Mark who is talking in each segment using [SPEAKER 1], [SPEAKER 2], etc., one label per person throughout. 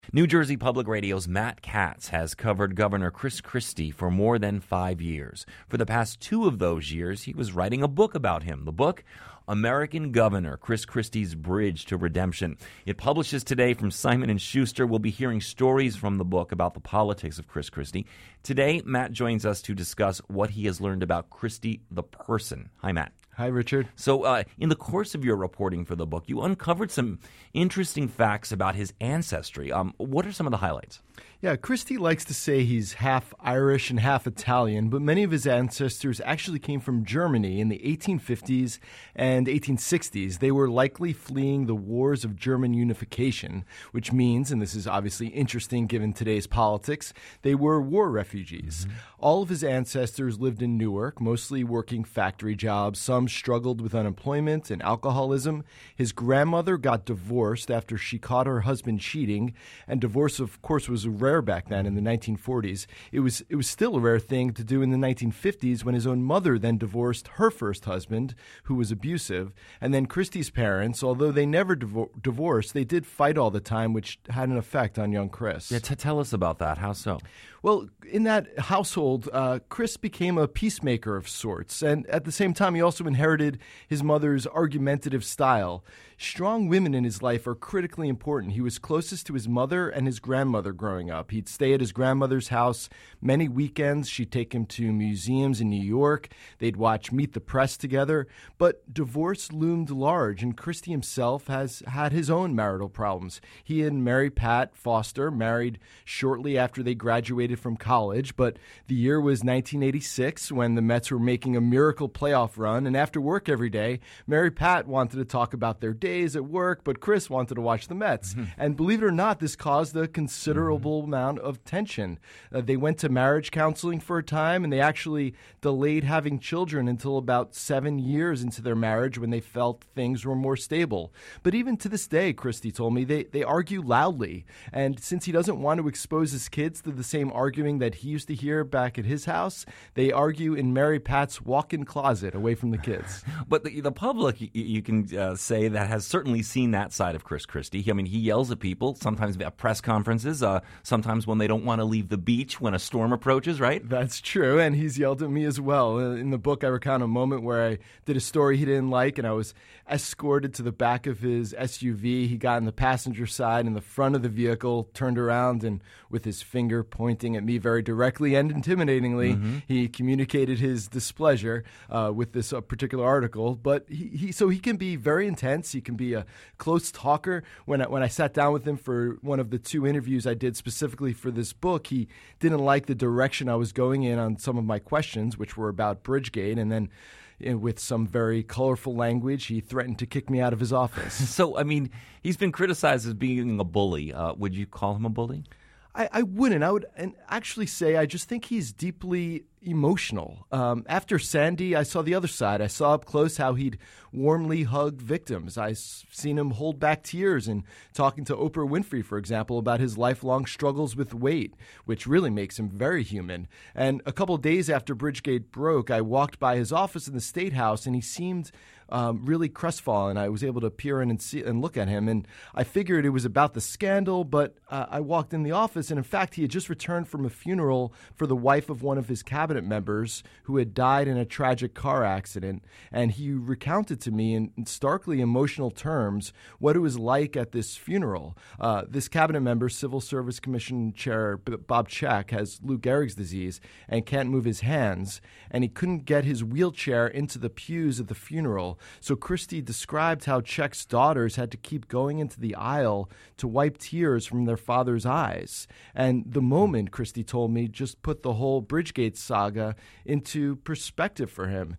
[SPEAKER 1] New Jersey Public Radio's Matt Katz has covered Governor Chris Christie for more than 5 years. For the past 2 of those years, he was writing a book about him. The book, American Governor, Chris Christie's Bridge to Redemption. It publishes today from Simon & Schuster. We'll be hearing stories from the book about the politics of Chris Christie. Today, Matt joins us to discuss what he has learned about Christie the person. Hi, Matt.
[SPEAKER 2] Hi, Richard.
[SPEAKER 1] So in the course of your reporting for the book, you uncovered some interesting facts about his ancestry. What are some of the highlights?
[SPEAKER 2] Yeah, Christie likes to say he's half Irish and half Italian, but many of his ancestors actually came from Germany in the 1850s and 1860s. They were likely fleeing the wars of German unification, which means, and this is obviously interesting given today's politics, they were war refugees. Mm-hmm. All of his ancestors lived in Newark, mostly working factory jobs. Some struggled with unemployment and alcoholism. His grandmother got divorced after she caught her husband cheating, and divorce, of course, was rare back then in the 1940s. It was still a rare thing to do in the 1950s when his own mother then divorced her first husband, who was abusive. And then Christie's parents, although they never divorced, they did fight all the time, which had an effect on young Chris.
[SPEAKER 1] Yeah, tell us about that. How so?
[SPEAKER 2] Well, in that household, Chris became a peacemaker of sorts. And at the same time, he also inherited his mother's argumentative style. Strong women in his life are critically important. He was closest to his mother and his grandmother growing up. He'd stay at his grandmother's house many weekends. She'd take him to museums in New York. They'd watch Meet the Press together. But divorce loomed large, and Christie himself has had his own marital problems. He and Mary Pat Foster married shortly after they graduated from college, but the year was 1986 when the Mets were making a miracle playoff run, and after work every day, Mary Pat wanted to talk about their days at work, but Chris wanted to watch the Mets. Mm-hmm. And believe it or not, this caused a considerable amount of tension. They went to marriage counseling for a time, and they actually delayed having children until about 7 years into their marriage when they felt things were more stable. But even to this day, Christie told me, they argue loudly. And since he doesn't want to expose his kids to the same arguing that he used to hear back at his house, they argue in Mary Pat's walk-in closet away from the kids.
[SPEAKER 1] But the public, you can say, that has certainly seen that side of Chris Christie. I mean, he yells at people, sometimes at press conferences, sometimes when they don't want to leave the beach when a storm approaches, right?
[SPEAKER 2] That's true, and he's yelled at me as well. In the book, I recount a moment where I did a story he didn't like, and I was escorted to the back of his SUV. He got in the passenger side in the front of the vehicle, turned around, and with his finger pointing at me very directly and intimidatingly, he communicated his displeasure with this particular article. But he can be very intense. He can be a close talker. When I sat down with him for one of the 2 interviews I did specifically for this book, he didn't like the direction I was going in on some of my questions, which were about Bridgegate, and then with some very colorful language, he threatened to kick me out of his office.
[SPEAKER 1] So, I mean, he's been criticized as being a bully. Would you call him a bully?
[SPEAKER 2] I wouldn't. I would actually say I just think he's deeply emotional. After Sandy, I saw the other side. I saw up close how he'd warmly hug victims. I've seen him hold back tears and talking to Oprah Winfrey, for example, about his lifelong struggles with weight, which really makes him very human. And a couple of days after Bridgegate broke, I walked by his office in the State House, and he seemed really crestfallen. I was able to peer in and look at him, and I figured it was about the scandal, but I walked in the office, and in fact, he had just returned from a funeral for the wife of one of his cabinet members who had died in a tragic car accident, and he recounted to me in starkly emotional terms what it was like at this funeral. This cabinet member, Civil Service Commission Chair Bob Check, has Lou Gehrig's disease and can't move his hands, and he couldn't get his wheelchair into the pews at the funeral. So Christie described how Check's daughters had to keep going into the aisle to wipe tears from their father's eyes. And the moment, Christie told me, just put the whole Bridgegate saga into perspective for him.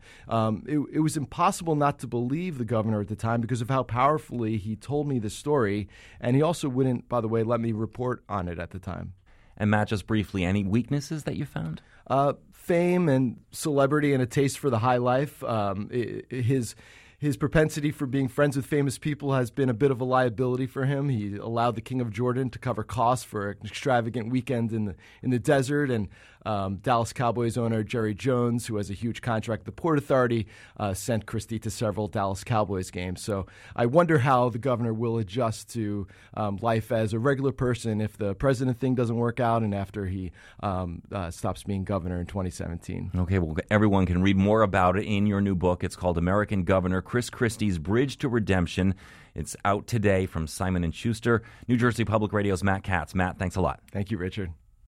[SPEAKER 2] It was impossible not to believe the governor at the time because of how powerfully he told me the story. And he also wouldn't, by the way, let me report on it at the time.
[SPEAKER 1] And Matt, just briefly, any weaknesses that you found?
[SPEAKER 2] Fame and celebrity and a taste for the high life. his propensity for being friends with famous people has been a bit of a liability for him. He allowed the King of Jordan to cover costs for an extravagant weekend in the desert, and Dallas Cowboys owner Jerry Jones, who has a huge contract with the Port Authority, sent Christie to several Dallas Cowboys games. So I wonder how the governor will adjust to life as a regular person if the president thing doesn't work out and after he stops being governor in 2017.
[SPEAKER 1] Okay, well, everyone can read more about it in your new book. It's called American Governor Chris Christie's Bridge to Redemption. It's out today from Simon & Schuster. New Jersey Public Radio's Matt Katz. Matt, thanks a lot.
[SPEAKER 2] Thank you, Richard.